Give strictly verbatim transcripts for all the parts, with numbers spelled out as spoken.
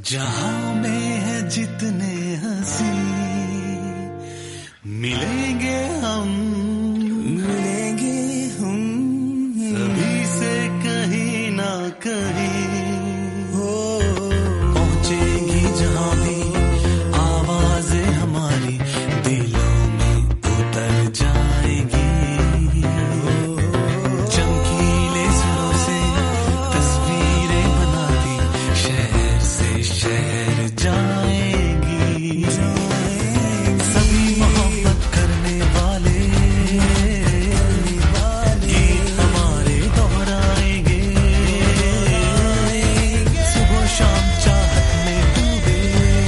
जहां में है जितने हंसी मिलेंगे हम मिलेंगे हम सभी से कहीं ना कहीं हो पहुंचेगी जहां भी आवाजें हमारी दिलों में उतर जाएगी चमकीले सुरों से तस्वीरें बनाती शहर से शहर जाएगी सभी मोहब्बत करने वाले गीत हमारे दोहराएंगे सुबह शाम चाहत में डूबे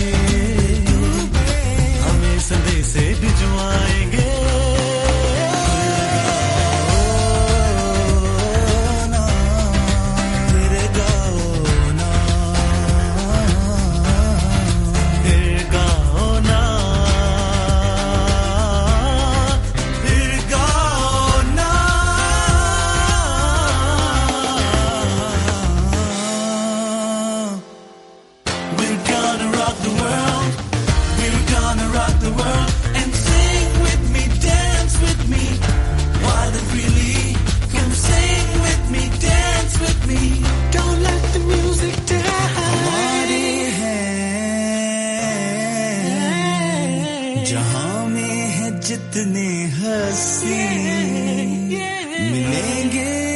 हमें संदेशे भिजवाएंगे तेरे गाओ ना फिर गाओ ना फिर गाओ ना We're gonna rock the world We're gonna rock the world And sing with me, dance with me Wild and freely Come sing with me, dance with me Don't let the music die हमारे हैं जहां में है जितने हंसी मिलेंगे